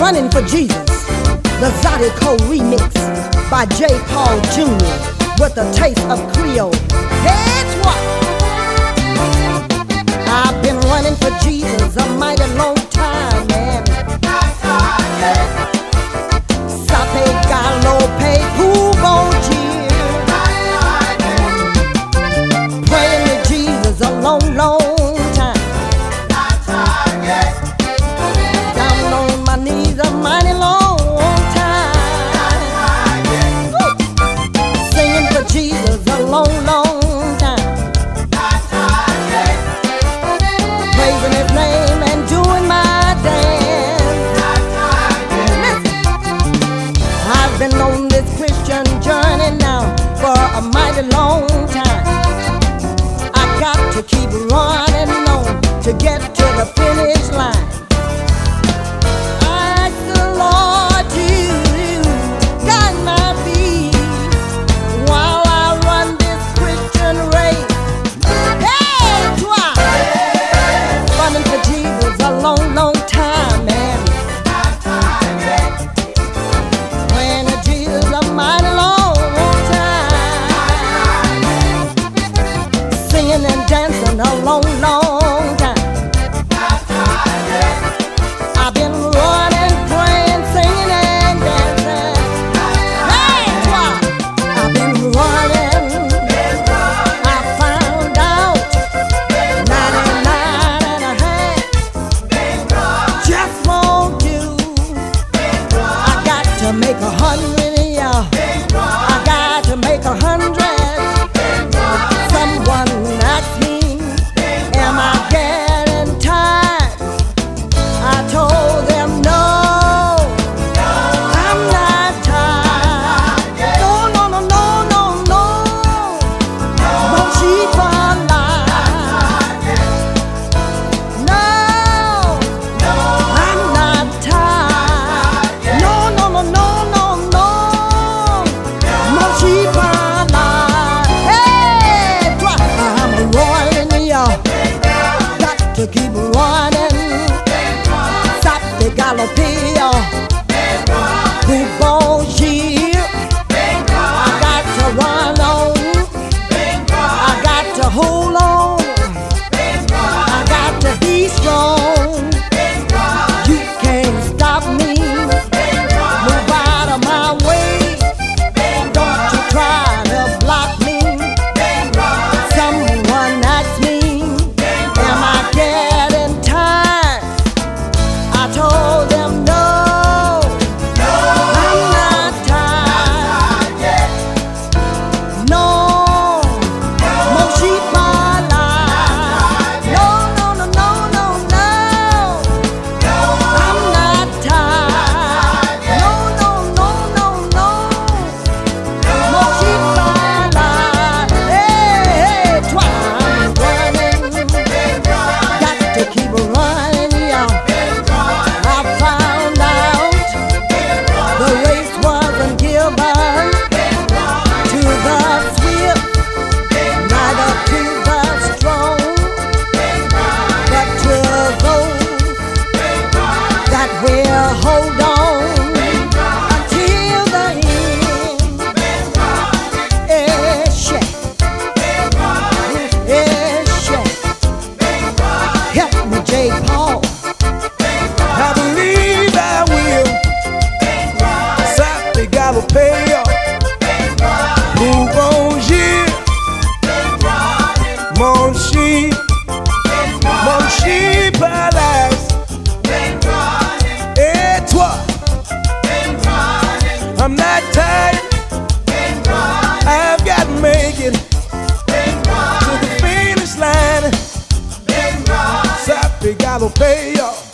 Running for Jesus, the Zydeco remix by J. Paul Jr. with a taste of Creole. That's what I've been running for Jesus a mighty long time, man. Sape galope pouboji, praying to Jesus a long, long time. Down on my knees a mighty long time. Singing for Jesus a long, long time. Praising His name and doing my dance. Listen, I've been on this Christian journey now for a mighty long time. I got to keep running on to get to the finish line. I ask the Lord to guide my feet while I run this Christian race. Hey, toi! Running for Jesus a long, long time, man. Praying to Jesus a mighty long time. Singing and dancing a long, long time. I've been running, praying, singing and dancing. Hey, toi! I've been running. I found out 99 and a half just won't do. I got to make 100, yeah. I got to make 100. Someone asked me, am I getting tired? I told them no, I'm not tired. No, no, no, no, no, no. Won't she fall alive? No, I'm not tired. No, no, no, no, no, no. Won't she fall alive? Hey, toi, I'm running, y'all. Got to keep running. Sape galopia, pouboji. I got to run on. I got to hold on. I got to be strong. You can't stop me. Move out of my way. Don't you try to block me. Someone asked me, am I getting tired? I told them no, I'm not tired. No, won't she fall alive? No, no, no, no, no, no. I'm not tired. No, no, no, no, no. Won't she fall alive? Hey, hey, toi, I'm running. Got to keep running, y'all. I found out the race wasn't given to the swift, neither to the strong, but to those that will hold on until the end. Eshe, eshe. Help me, J. Paul. I believe I will. Sape galopea, pouboji, mon sheep alive. Et toi, I'm not tired. I've got to make it to the finish line. Sape galopea.